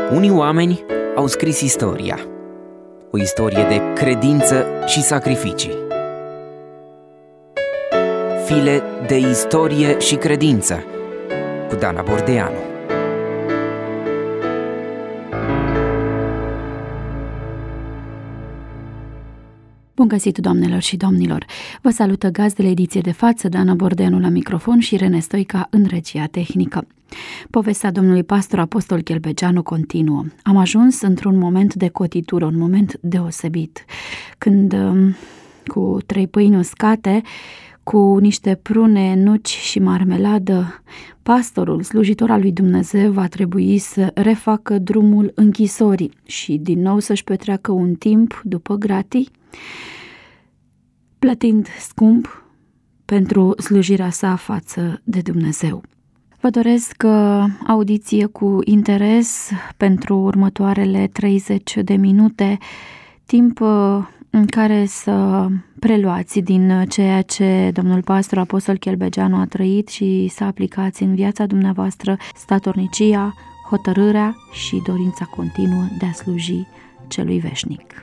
Unii oameni au scris istoria, o istorie de credință și sacrificii. File de istorie și credință cu Dana Bordeanu. Bun găsit, doamnelor și domnilor! Vă salută gazdele ediției de față, Dana Bordeanu la microfon și Rene Stoica în regia tehnică. Povestea domnului pastor apostol Chelbegeanu continuă. Am ajuns într-un moment de cotitură, un moment deosebit, când cu 3 pâini uscate, cu niște prune, nuci și marmeladă, pastorul, slujitor al lui Dumnezeu, va trebui să refacă drumul închisorii și din nou să-și petreacă un timp după gratii, plătind scump pentru slujirea sa față de Dumnezeu. Vă doresc audiție cu interes pentru următoarele 30 de minute, timp în care să preluați din ceea ce domnul pastor apostol Chelbegeanu a trăit și să aplicați în viața dumneavoastră statornicia, hotărârea și dorința continuă de a sluji celui veșnic.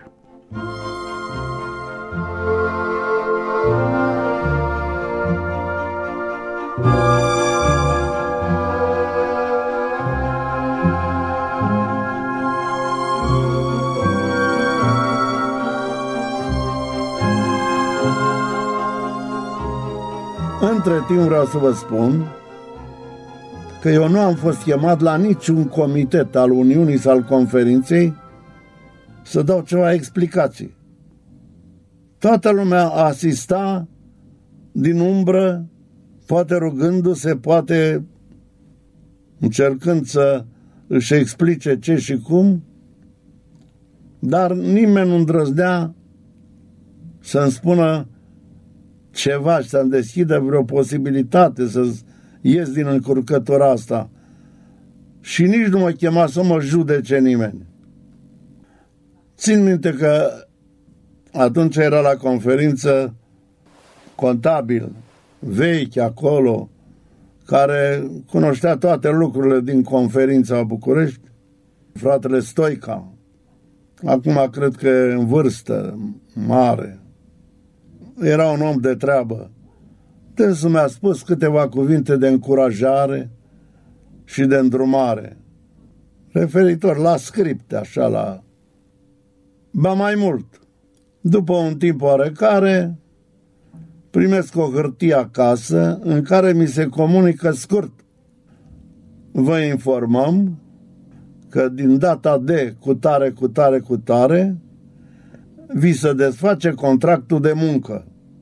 Între timp vreau să vă spun că eu nu am fost chemat la niciun comitet al Uniunii sau al conferinței să dau ceva explicații. Toată lumea asista din umbră, poate rugându-se, poate încercând să își explice ce și cum, dar nimeni nu îndrăznea să-mi spună ceva și să-mi deschidă vreo posibilitate să ies din încurcătura asta. Și nici nu mă chema să mă judece nimeni. Țin minte că atunci era la conferință contabil vechi acolo, care cunoștea toate lucrurile din conferința București, fratele Stoica. Acum cred că e în vârstă mare. Era un om de treabă. Dânsul mi-a spus câteva cuvinte de încurajare și de îndrumare, referitor la scripte, așa la... Ba mai mult, după un timp oarecare, primesc o hârtie acasă în care mi se comunică scurt: vă informăm că din data de cutare, vi se desface contractul de muncă.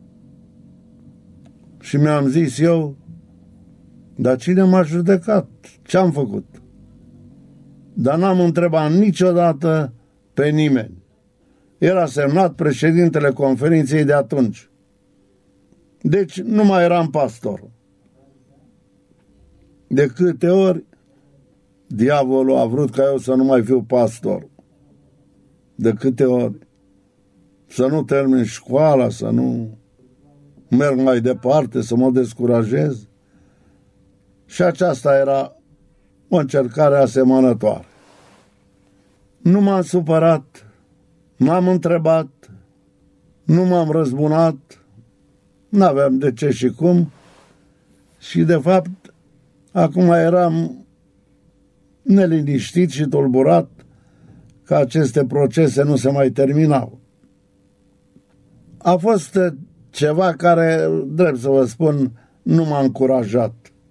Și mi-am zis eu, dar cine m-a judecat? Ce-am făcut? Dar n-am întrebat niciodată pe nimeni. Era semnat președintele conferinței de atunci. Deci nu mai eram pastor. De câte ori diavolul a vrut ca eu să nu mai fiu pastor. De câte ori. Să nu termin școala, să nu merg mai departe, să mă descurajez. Și aceasta era o încercare asemănătoare. Nu m-am supărat, m-am întrebat, nu m-am răzbunat, n-aveam de ce și cum. Și de fapt, acum eram neliniștit și tulburat că aceste procese nu se mai terminau. A fost ceva care, drept să vă spun, nu m-a încurajat.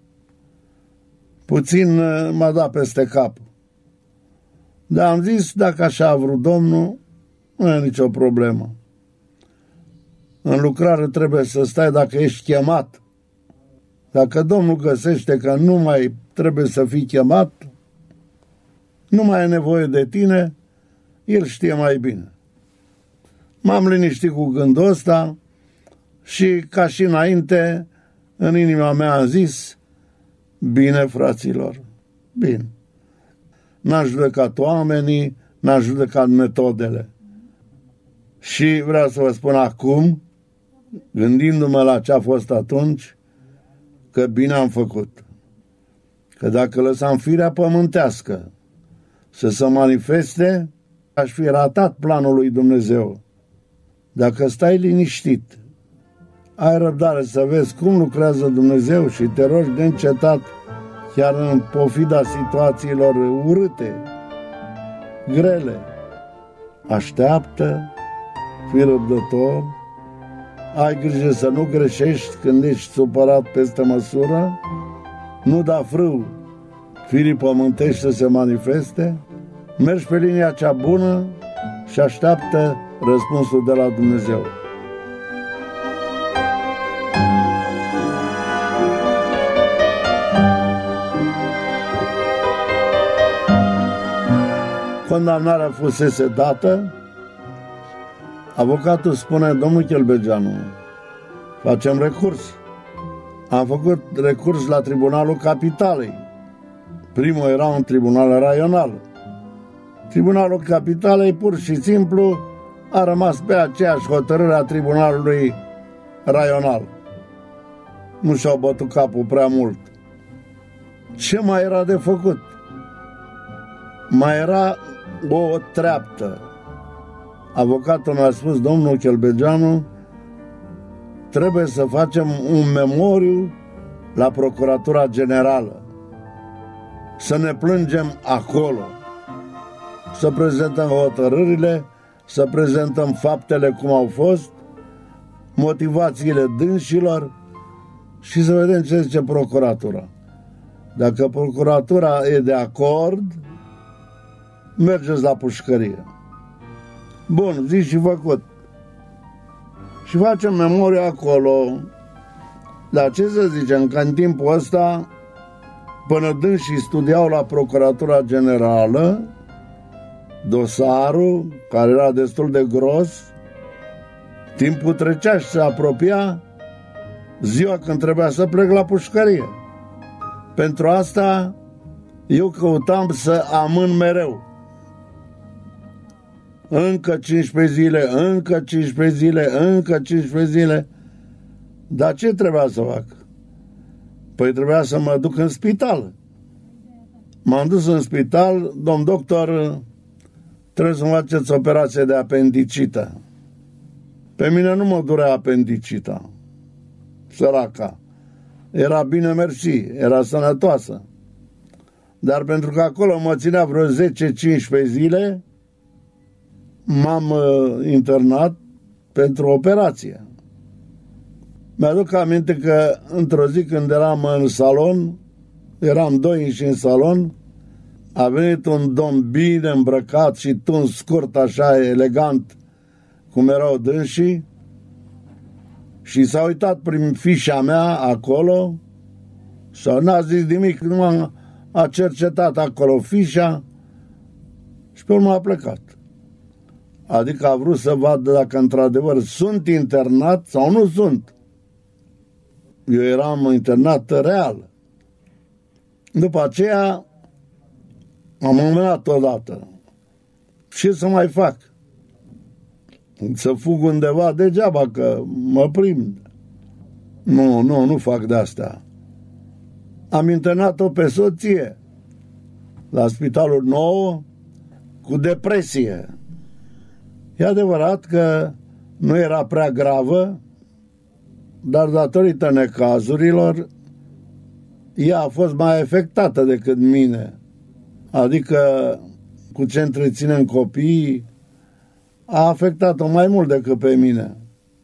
Puțin m-a dat peste cap. Dar am zis, dacă așa a vrut Domnul, nu e nicio problemă. În lucrare trebuie să stai dacă ești chemat. Dacă Domnul găsește că nu mai trebuie să fii chemat, nu mai e nevoie de tine, El știe mai bine. M-am liniștit cu gândul ăsta și, ca și înainte, în inima mea am zis, bine, fraților, bine. N-am judecat oamenii, n-am judecat metodele. Și vreau să vă spun acum, gândindu-mă la ce a fost atunci, că bine am făcut. Că dacă lăsam firea pământească să se manifeste, aș fi ratat planul lui Dumnezeu. Dacă stai liniștit, ai răbdare să vezi cum lucrează Dumnezeu și te rogi neîncetat, chiar în pofida situațiilor urâte, grele, așteaptă, fii răbdător, ai grijă să nu greșești când ești supărat peste măsură, nu da frâu firii pământești să se manifeste, mergi pe linia cea bună și așteaptă răspunsul de la Dumnezeu. Condamnarea fusese dată, avocatul spune: domnul Chelbegeanu, facem recurs. Am făcut recurs la Tribunalul Capitalei. Primul era un tribunal raional. Tribunalul Capitalei pur și simplu a rămas pe aceeași hotărâre a Tribunalului Raional. Nu și-au bătut capul prea mult. Ce mai era de făcut? Mai era o treaptă. Avocatul mi-a spus: domnul Chelbegeanu, trebuie să facem un memoriu la Procuratura Generală, să ne plângem acolo, să prezentăm hotărârile, să prezentăm faptele cum au fost, motivațiile dânșilor și să vedem ce zice procuratura. Dacă procuratura e de acord, mergeți la pușcărie. Bun, zi și făcut. Și facem memoria acolo. Dar ce să zicem, că în timpul ăsta, până dânșii studiau la Procuratura Generală dosarul, care era destul de gros, timpul trecea și se apropia ziua când trebuia să plec la pușcărie. Pentru asta eu căutam să amân mereu. Încă 15 zile, încă 15 zile, încă 15 zile. Dar ce trebuia să fac? Păi trebuia să mă duc în spital. M-am dus în spital: domn doctor, trebuie să-mi faceți operație de apendicită. Pe mine nu mă durea apendicita. Săraca. Era bine mersi, era sănătoasă. Dar pentru că acolo mă ținea vreo 10-15 zile, m-am internat pentru operație. Mi-aduc aminte că într-o zi când eram în salon, eram doi și în salon, a venit un domn bine îmbrăcat și tuns scurt, așa elegant, cum erau dânsii, și s-a uitat prin fișa mea acolo și n-a zis nimic, nu a cercetat acolo fișa și pe urmă a plecat. Adică a vrut să vadă dacă într-adevăr sunt internat sau nu sunt. Eu eram internat real. După aceea am îmânat odată. Ce să mai fac? Să fug undeva degeaba, că mă prind. Nu fac de asta. Am internat-o pe soție la Spitalul Nou cu depresie. E adevărat că nu era prea gravă, dar datorită necazurilor, ea a fost mai afectată decât mine. Adică cu ce întreținem copiii, a afectat-o mai mult decât pe mine.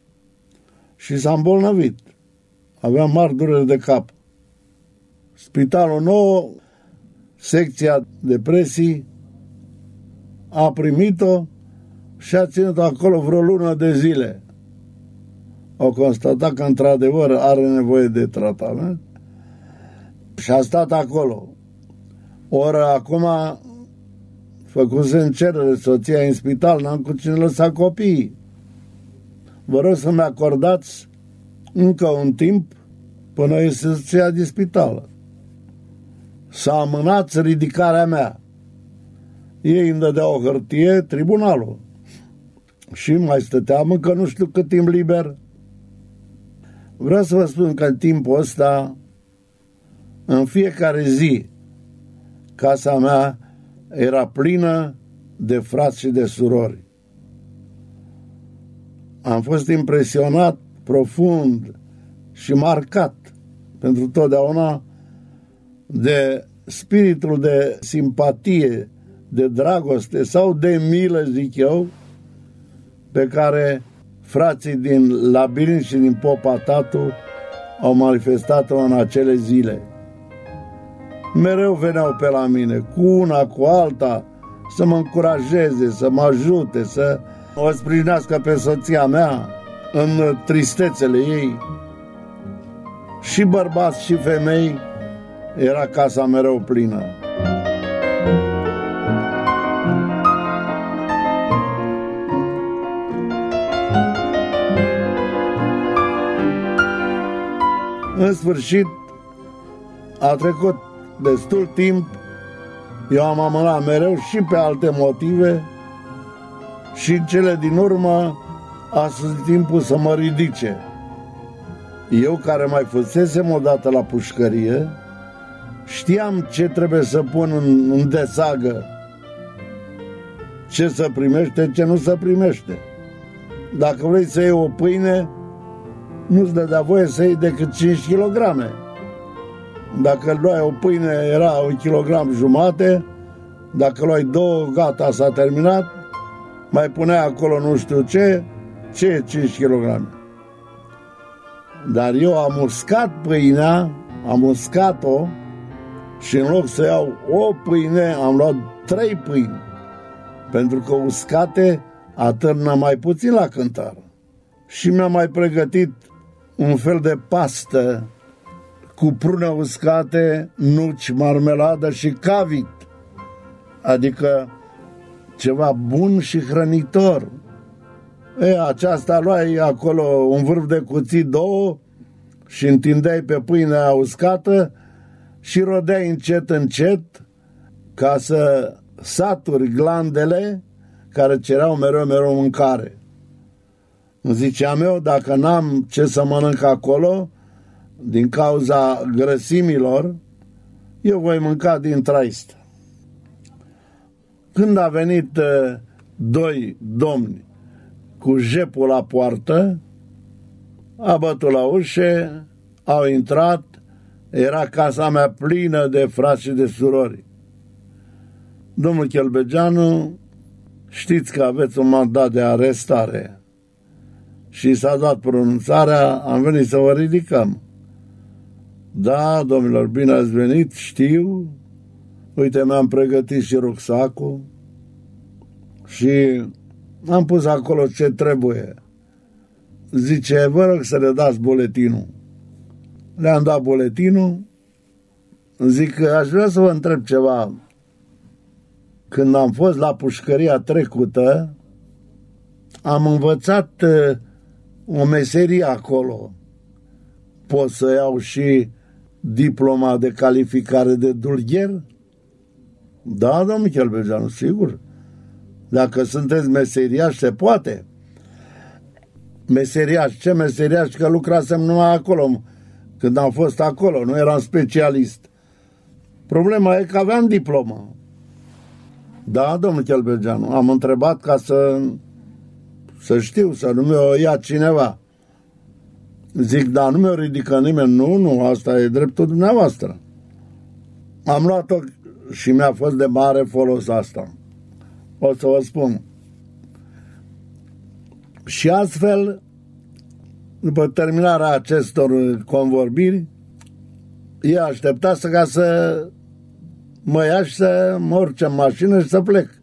Și s-a îmbolnăvit. Avea mari dureri de cap. Spitalul Nou, secția depresii, a primit-o și a ținut-o acolo vreo lună de zile. Au constatat că într-adevăr are nevoie de tratament și a stat acolo. Ori acum făcuse în cerere soția în spital, n-am cu cine lăsa copiii. Vă rog să-mi acordați încă un timp până iese soția din spital. S-a amânat ridicarea mea. Ei îmi dădeau o hârtie, tribunalul. Și mai stăteam încă nu știu cât timp liber. Vreau să vă spun că în timpul ăsta, în fiecare zi, casa mea era plină de frați și de surori. Am fost impresionat profund și marcat pentru totdeauna de spiritul de simpatie, de dragoste sau de milă, zic eu, pe care frații din Labirint și din Popa Tatu au manifestat-o în acele zile. Mereu veneau pe la mine, cu una, cu alta, să mă încurajeze, să mă ajute, să o sprijinească pe soția mea în tristețele ei. Și bărbați și femei, era casa mereu plină. În sfârșit, a trecut destul timp, eu am amânat mereu și pe alte motive și în cele din urmă a sosit timpul să mă ridice. Eu, care mai fusesem odată la pușcărie, știam ce trebuie să pun în desagă, ce să primește, ce nu să primește. Dacă vrei să iei o pâine, nu-ți dădea voie să iei decât 5 kg. Dacă luai o pâine, era 1,5 kg, dacă luai 2, gata, s-a terminat, mai puneai acolo nu știu ce e 5 kg. Dar eu am uscat pâinea, am uscat-o și în loc să iau o pâine, am luat 3 pâini, pentru că uscate atârnă mai puțin la cântar. Și mi-am mai pregătit un fel de pastă cu prune uscate, nuci, marmeladă și cavit, adică ceva bun și hrănitor. Aceasta luai acolo un vârf de cuțit, 2 și întindeai pe pâinea uscată și rodeai încet, încet ca să saturi glandele care cereau mereu mâncare. Îmi ziceam eu, dacă n-am ce să mănânc acolo, din cauza grăsimilor, eu voi mânca din traist. Când a venit 2 domni cu jepul la poartă, a bătut la ușă, au intrat, era casa mea plină de frați și de surori. Domnul Chelbegeanu, știți că aveți un mandat de arestare și s-a dat pronunțarea, am venit să vă ridicăm. Da, domnilor, bine ați venit, știu, uite, mi-am pregătit și rucsacul și am pus acolo ce trebuie. Zice, vă rog să le dați buletinul. Le-am dat buletinul, zic că aș vrea să vă întreb ceva. Când am fost la pușcăria trecută, am învățat o meserie acolo. Pot să iau și diploma de calificare de dulgher? Da, domnul Chelbegeanu, sigur. Dacă sunteți meseriași, se poate. Meseriași, ce meseriași? Că lucrasem numai acolo. Când am fost acolo, nu eram specialist. Problema e că aveam diplomă. Da, domnul Chelbegeanu, am întrebat ca să știu, să nu mi-o ia cineva. Zic, da, nu mi-o ridică nimeni. Nu, asta e dreptul dumneavoastră. Am luat-o și mi-a fost de mare folos asta. O să vă spun. Și astfel, după terminarea acestor convorbiri, ea aștepta ca să mă ia și să mă urce în mașină și să plec.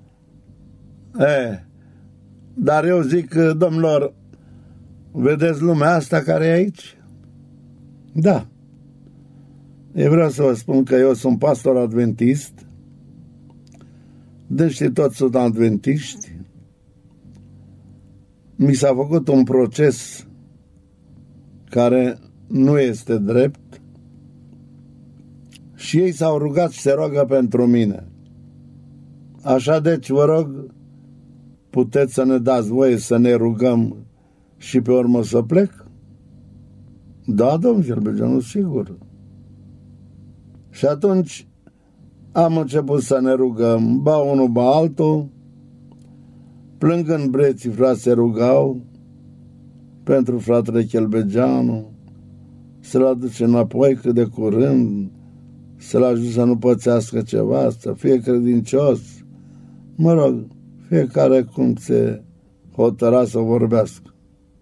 Dar eu zic, domnilor, vedeți lumea asta care e aici? Da. Eu vreau să vă spun că eu sunt pastor adventist, deși toți sunt adventiști. Mi s-a făcut un proces care nu este drept și ei s-au rugat și se roagă pentru mine. Așa deci, vă rog, puteți să ne dați voie să ne rugăm și pe urmă să plec? Da, domnul Chelbegeanu, sigur. Și atunci Am început să ne rugăm, ba unul, ba altul, plângând breții, frați se rugau pentru fratele Chelbegeanu, să-l aduce înapoi cât de curând, să-l ajute să nu pățească ceva, să fie credincios. Mă rog, fiecare cum se hotăra să vorbească.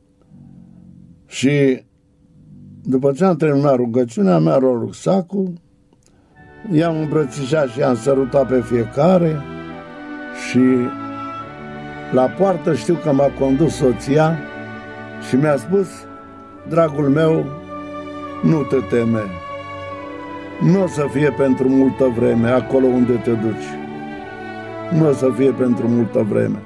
Și după ce am terminat rugăciunea, mi-a luat rucsacul, i-am îmbrățișat și i-am sărutat pe fiecare și la poartă știu că m-a condus soția și mi-a spus: dragul meu, nu te teme, nu o să fie pentru multă vreme acolo unde te duci, nu o să fie pentru multă vreme.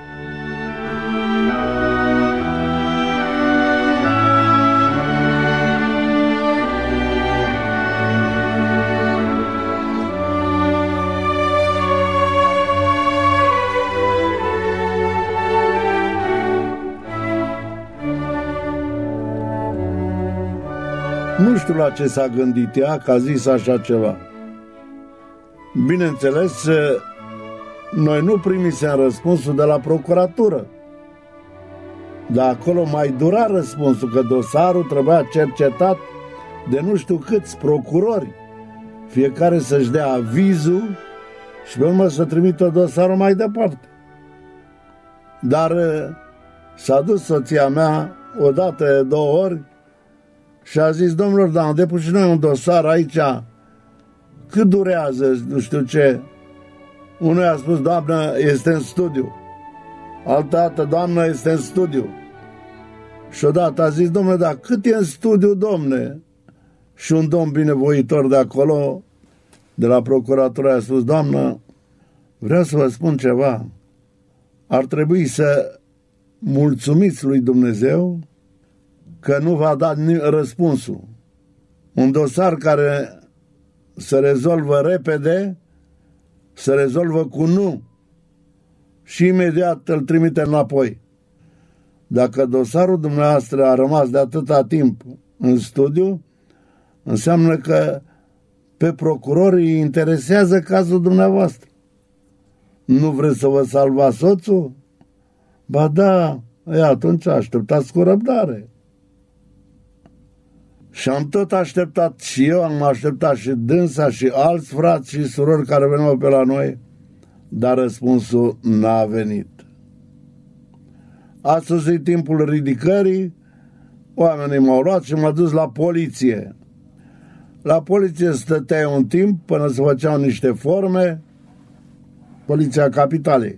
Nu știu la ce s-a gândit ea că a zis așa ceva. Bineînțeles, noi nu primisem răspunsul de la procuratură, dar acolo mai dura răspunsul, că dosarul trebuia cercetat de nu știu câți procurori, fiecare să-și dea avizul și pe urmă să trimită dosarul mai departe. Dar s-a dus soția mea odată, de 2 ori și a zis: domnilor, dar am depus și noi un dosar aici, cât durează, nu știu ce. Unul a spus: doamnă, este în studiu. Altă dată: doamnă, este în studiu. Și odată a zis: domnule, dar cât e în studiu, domne? Și un domn binevoitor de acolo, de la procuratură, a spus: doamnă, vreau să vă spun ceva. Ar trebui să mulțumiți lui Dumnezeu că nu v-a dat răspunsul. Un dosar care se rezolvă repede, se rezolvă cu nu și imediat îl trimite înapoi. Dacă dosarul dumneavoastră a rămas de atâta timp în studiu, înseamnă că pe procurori îi interesează cazul dumneavoastră. Nu vreți să vă salvați soțul? Ba da, atunci așteptați cu răbdare. Și am tot așteptat și eu, am așteptat și dânsa și alți frați și surori care veneau pe la noi, dar răspunsul n-a venit. A sosit timpul ridicării, oamenii m-au luat și m-au dus la poliție. La poliție stăteai un timp până se făceau niște forme, Poliția Capitalei.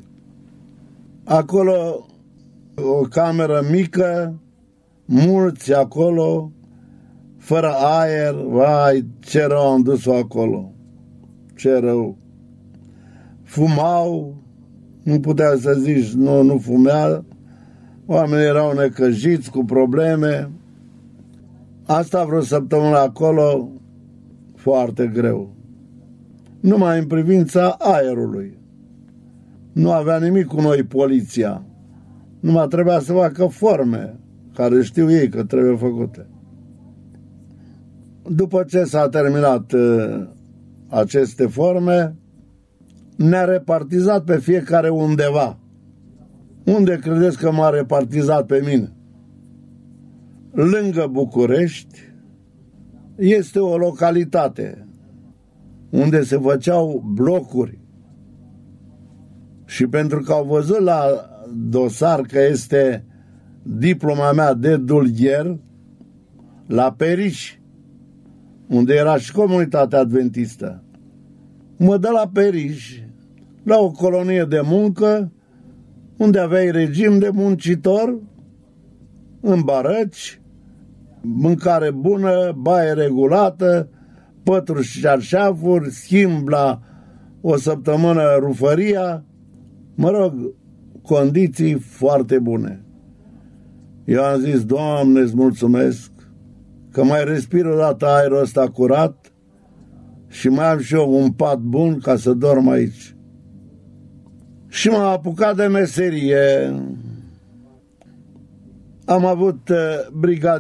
Acolo o cameră mică, mulți acolo, fără aer, vai, ce rău am dus-o acolo, ce rău. Fumau, nu puteai să zici, nu fumea, oamenii erau necăjiți cu probleme. Asta vreo săptămână acolo, foarte greu. Numai în privința aerului. Nu avea nimic cu noi poliția, numai trebuia să facă forme, care știu ei că trebuie făcute. După ce s-a terminat aceste forme, ne-a repartizat pe fiecare undeva. Unde credeți că m-a repartizat pe mine? Lângă București este o localitate unde se făceau blocuri. Și pentru că au văzut la dosar că este diploma mea de dulgher, la Periș, unde era și comunitatea adventistă, mă dă la Periș, la o colonie de muncă, unde aveai regim de muncitor, în barăci, mâncare bună, baie regulată, pături și șarșafuri, schimb la o săptămână rufăria, mă rog, condiții foarte bune. Eu am zis: Doamne, îți mulțumesc că mai respir o dată aerul ăsta curat și mai am și eu un pat bun ca să dorm aici. Și m-am apucat de meserie. Am avut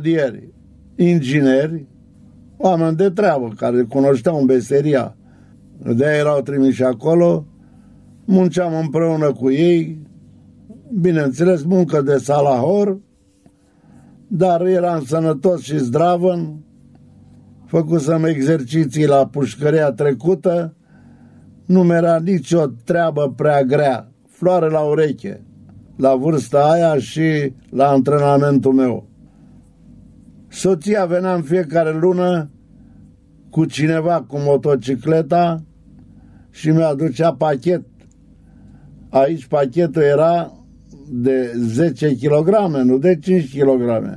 brigadieri, ingineri, oameni de treabă care cunoșteau meseria De-aia erau trimiși acolo, munceam împreună cu ei, bineînțeles muncă de salahor, dar eram sănătos și zdravăn, făcusem exerciții la pușcăria trecută, nu mi-era nicio treabă prea grea, floare la ureche, la vârsta aia și la antrenamentul meu. Soția venea în fiecare lună cu cineva cu motocicleta și mi-aducea pachet. Aici pachetul era de 10 kg, nu de 5 kg.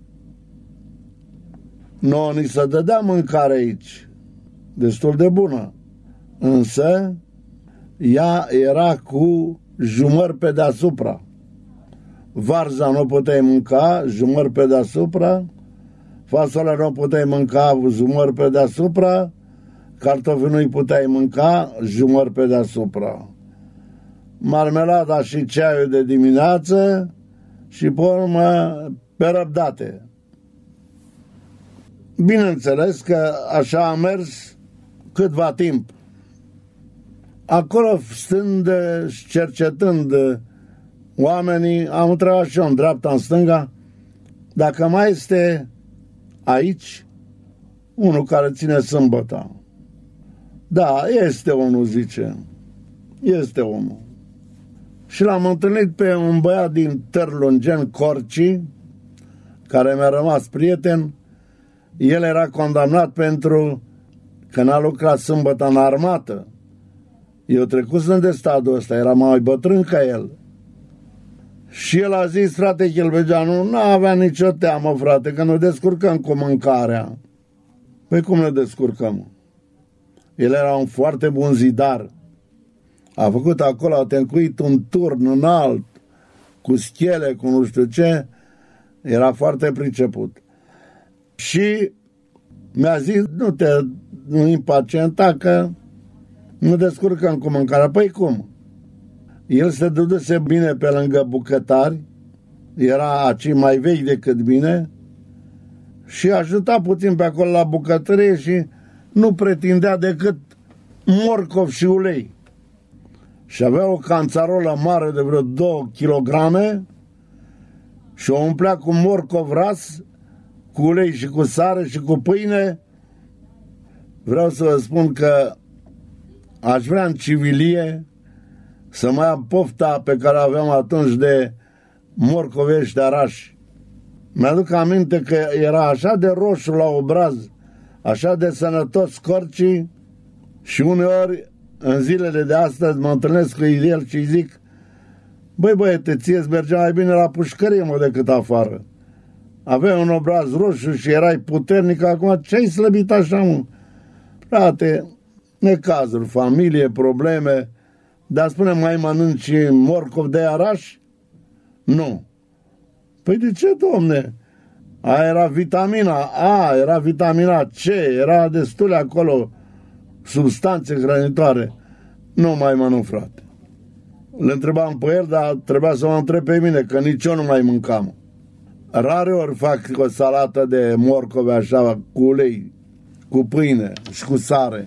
Nouă ni se dădea mâncare aici, destul de bună, însă ea era cu jumări pe deasupra. Varza nu puteai mânca, jumări pe deasupra, fasolea nu puteai mânca, jumări pe deasupra, cartofii nu-i puteai mânca, jumări pe deasupra. Marmelada și ceaiul de dimineață și pe urmă pe răbdate. Bineînțeles că așa a mers câtva timp. Acolo, stând și cercetând oamenii, am întrebat și eu în dreapta, în stânga, dacă mai este aici unul care ține sâmbăta. Da, este unul, zice. Este unul. Și l-am întâlnit pe un băiat din Târlungeni, Corci, care mi-a rămas prieten. El era condamnat pentru că n-a lucrat sâmbătă în armată. Eu trecusem de stadul ăsta, era mai bătrân ca el. Și el a zis, frate Chelbegeanu, n-avea nicio teamă, frate, că ne descurcăm cu mâncarea. Păi cum ne descurcăm? El era un foarte bun zidar. A făcut acolo, a tencuit un turn înalt, cu schele, cu nu știu ce. Era foarte priceput. Și mi-a zis, nu impacienta că nu descurcăm cu mâncarea. Păi cum? El se duduse bine pe lângă bucătari, era aci mai vechi decât mine, și ajuta puțin pe acolo la bucătărie și nu pretindea decât morcov și ulei. Și avea o canțarolă mare de vreo 2 kg și o umplea cu morcov ras, cu ulei și cu sare și cu pâine. Vreau să vă spun că aș vrea în civilie să mai am pofta pe care aveam atunci de morcovești arași. Mi-aduc aminte că era așa de roșu la obraz, așa de sănătos Corci, și uneori în zilele de astăzi mă întâlnesc cu el și îi zic, băi băiete, ție-ți mergea mai bine la pușcărie, mă, decât afară. Aveai un obraz roșu și erai puternic, acum ce-ai slăbit așa, mă? Frate, necazuri, familie, probleme, dar spune, mai mănânci morcov de araș? Nu. Păi de ce, domne? Aia era vitamina A, era vitamina C, era destule acolo substanțe hrănitoare. Nu mai mănânc, frate. Le întrebam pe el, dar trebuia să mă întreb pe mine, că nici eu nu mai mâncam. Rare ori fac o salată de morcove așa, cu ulei, cu pâine și cu sare.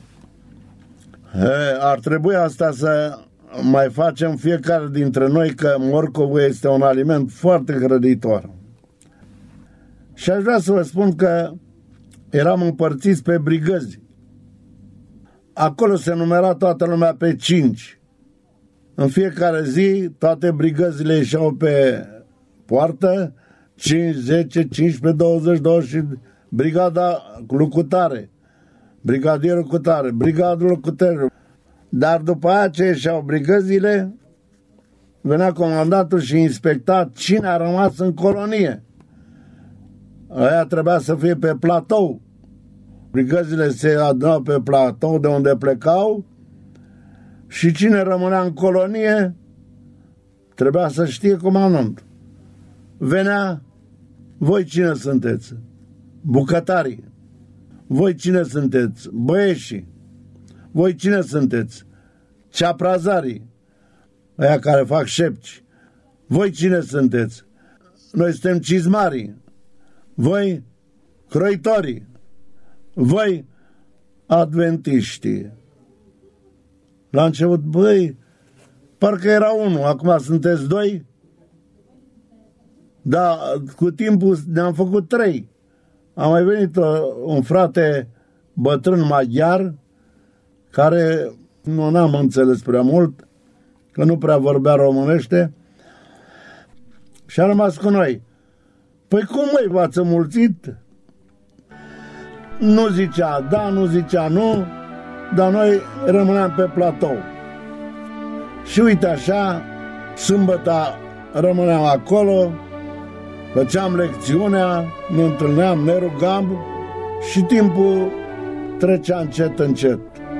Ar trebui asta să mai facem fiecare dintre noi, că morcovul este un aliment foarte hrănitor. Și aș vrea să vă spun că eram împărțiți pe brigăzi. Acolo se numera toată lumea pe 5. În fiecare zi toate brigăzile ieșeau pe poartă, 5, 10, 15, 20, 20, brigada lui cutare, brigadierul cutare, brigadul cutare. Dar după aceea ce ieșeau brigăzile, venea comandantul și inspecta cine a rămas în colonie. Aia trebuia să fie pe platou. Brigăzile se adunau pe platou de unde plecau și cine rămânea în colonie trebuia să știe comandant. Venea, voi cine sunteți? Bucătarii. Voi cine sunteți? Băieșii. Voi cine sunteți? Ceaprazarii. Aia care fac șepci. Voi cine sunteți? Noi suntem cizmarii. Voi croitorii. Voi adventiștii. La început, băi, parcă era unul, acum sunteți doi? Da, cu timpul ne-am făcut 3. A mai venit un frate bătrân maghiar, care nu n-am înțeles prea mult, că nu prea vorbea românește, și a rămas cu noi. Păi cum, măi, v-ați înmulțit? Nu zicea da, nu zicea nu, dar noi rămâneam pe platou. Și uite așa, sâmbătă rămâneam acolo, făceam lecțiunea, ne întâlneam, ne rugam și timpul trecea încet, încet.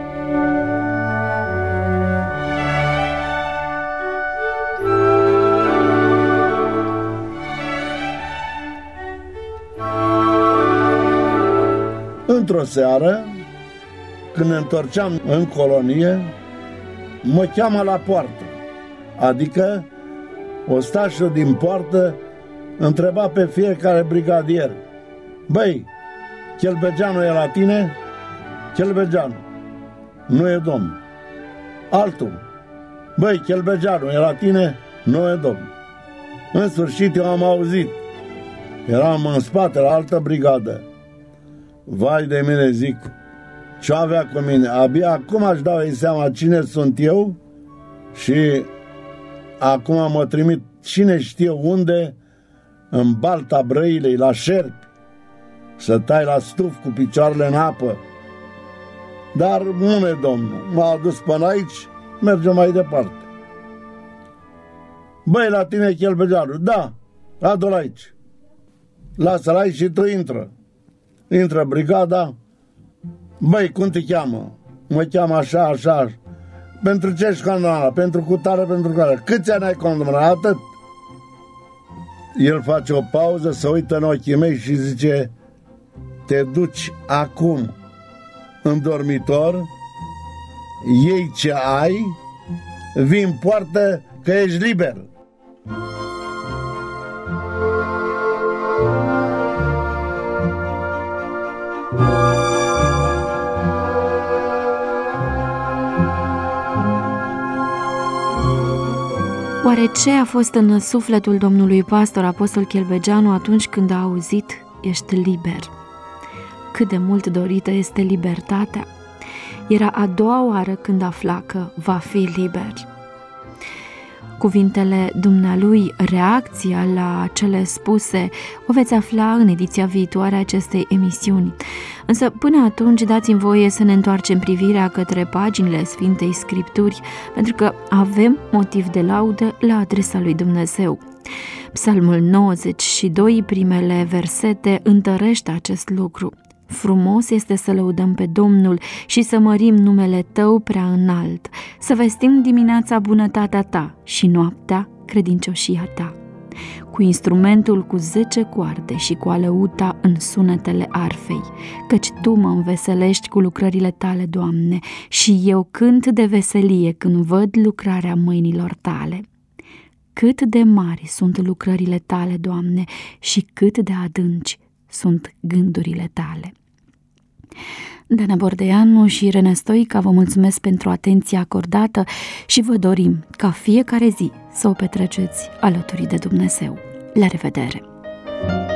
Într-o seară, când ne întorceam în colonie, mă cheamă la poartă. Adică ostașul din poartă întreba pe fiecare brigadier: băi, Chelbegeanu e la tine? Chelbegeanu: nu e, domn. Altul: băi, Chelbegeanu e la tine? Nu e, domn. În sfârșit eu am auzit. Eram în spate la altă brigadă. Vai de mine, zic, ce avea cu mine? Abia acum aș dau seama cine sunt eu și acum mă trimit cine știe unde, în Balta Brăilei, la șerpi, să tai la stuf cu picioarele în apă. Dar nu, domnul, m-a adus până aici, mergem mai departe. Băi, la tine Chelbegeanu? Da, adu-l aici. Lasă-l aici și tu intră. Intră brigada. Băi, cum te cheamă? Mă cheamă așa, așa. Pentru ce ești condamnat? Pentru cutare, pentru care? Câți ani ai condamnat? Atât. El face o pauză, se uită în ochii mei și zice: te duci acum în dormitor, iei ce ai, vii în poartă că ești liber. Oare ce a fost în sufletul domnului pastor apostol Chelbegeanu atunci când a auzit: ești liber? Cât de mult dorită este libertatea! Era a doua oară când afla că va fi liber. Cuvintele dumnealui, reacția la cele spuse, o veți afla în ediția viitoare a acestei emisiuni. Însă până atunci dați-mi voie să ne întoarcem privirea către paginile Sfintei Scripturi, pentru că avem motiv de laudă la adresa lui Dumnezeu. Psalmul 92, primele versete, întărește acest lucru. Frumos este să lăudăm pe Domnul și să mărim numele Tău prea înalt, să vestim dimineața bunătatea Ta și noaptea credincioșia Ta. Cu instrumentul cu 10 coarde și cu alăuta în sunetele arfei, căci Tu mă înveselești cu lucrările Tale, Doamne, și eu cânt de veselie când văd lucrarea mâinilor Tale. Cât de mari sunt lucrările Tale, Doamne, și cât de adânci sunt gândurile Tale. Dana Bordeanu și Irene Stoica vă mulțumesc pentru atenția acordată și vă dorim ca fiecare zi să o petreceți alături de Dumnezeu. La revedere!